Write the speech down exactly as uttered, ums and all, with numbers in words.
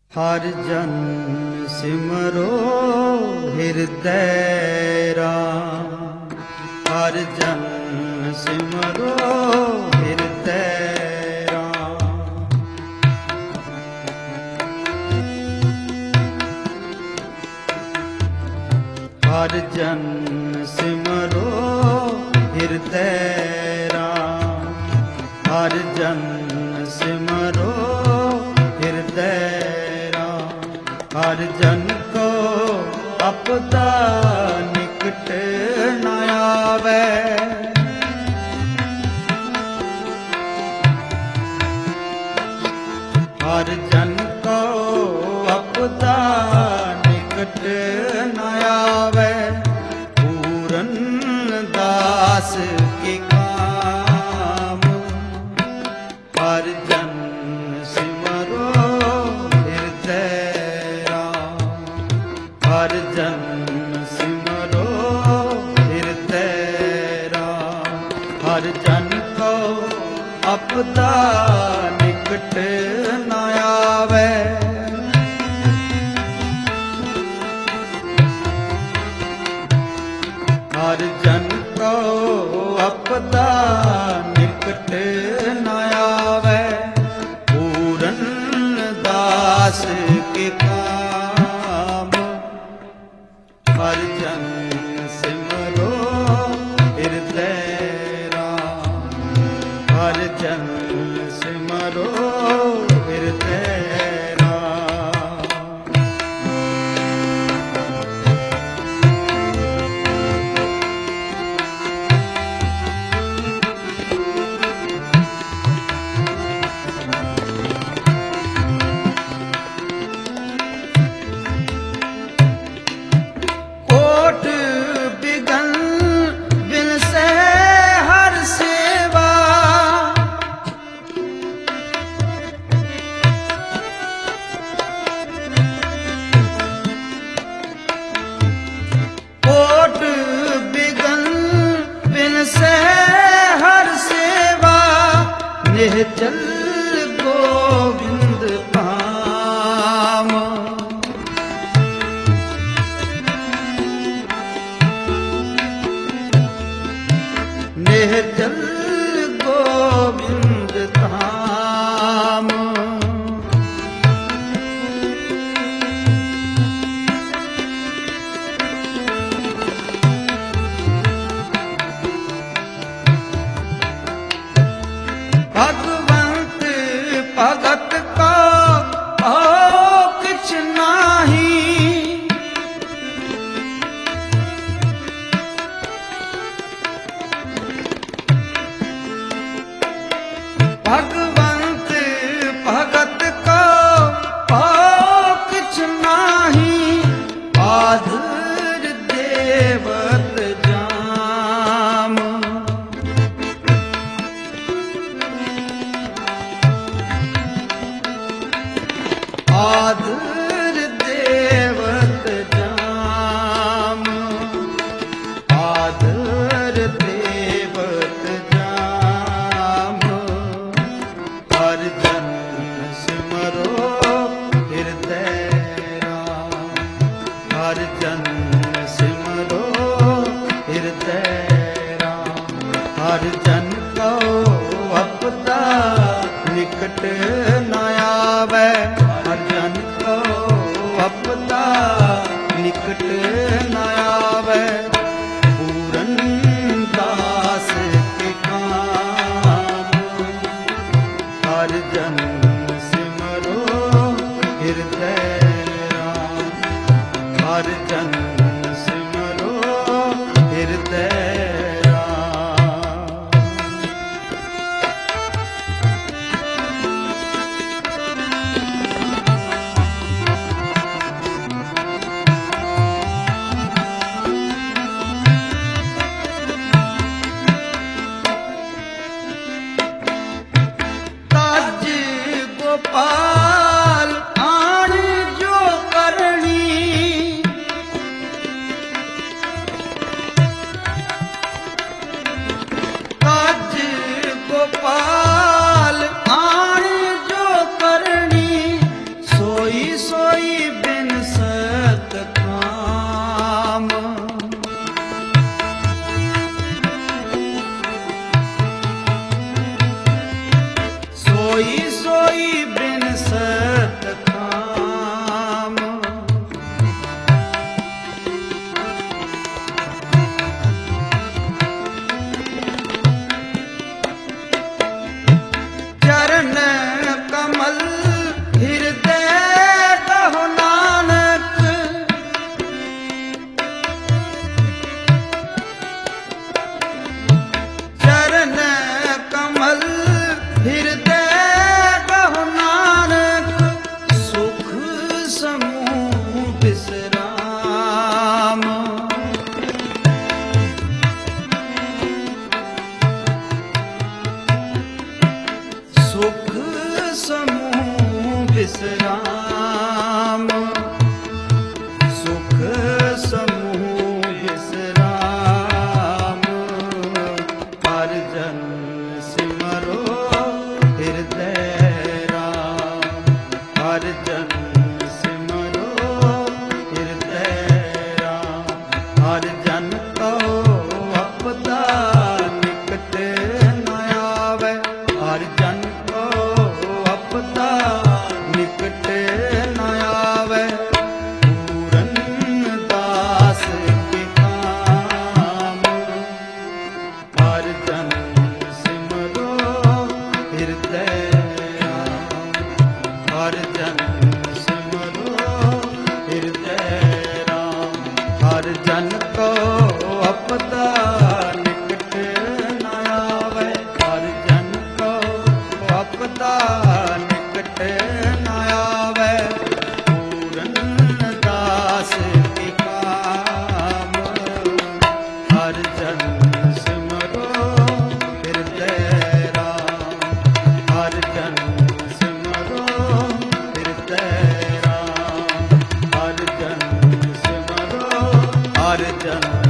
हर जन सिमरो हृदय राम, हर जन सिमरो हृदय राम। हर जन सिमरो हृदय राम, हर जन सिमरो हृदय राम। हर जन को आपदा निकट न आवे, हर जन को आपदा निकट न आवे। पूरन दास के काम, हर जन सिमरो हृदय राम, हर जन सिमरो हृदय राम। हर जन को आपदा निकट न आवे, हर जन को आपदा निकट न आवे। पूरन दास के काम, हर जन सिमरो हृदय राम, हर जन सिमरो हृदय राम। कोट बिगन बिन से हर सेवा, कोट बिगन बिन से हर सेवा। निश्चल गोविंद धाम, निश्चल गोविंद धाम। भगवंत भगत को हो किछ नाही, भगवंत भगत को हो किछ नाही। आधुर देवत जाम, आधुर देवत जाम, आधुर देवत जाम। हर जन सिमरो हृदय राम, हर जन सिमरो हृदय राम। हर जन को आपदा निकट न आवे, हर जन को आपदा निकट न आवे। पूरन दास के काम, हर जन सिमरो हृदय राम, हर जन सिमरो हृदय राम। ताज गोपाल आण जो करणी, विश्राम, सुख समूह विश्राम। हर जन सिमरो हृदय राम, हर जन सिमरो हृदय राम। हर जन को आपदा निकट न आवे, हर जन को आपदा निकट न आवे। पूरन दास के काम, हर जन सिमरो हृदय राम, हर जन सिमरो हृदय राम। हर जन को आपदा निकट न आवे, हर जन को आपदा निकट न आवे। पूरन दास के काम, हर जन सिमरो हृदय राम, हर जन सिमरो हृदय राम। हर जन सिमरो, हर जन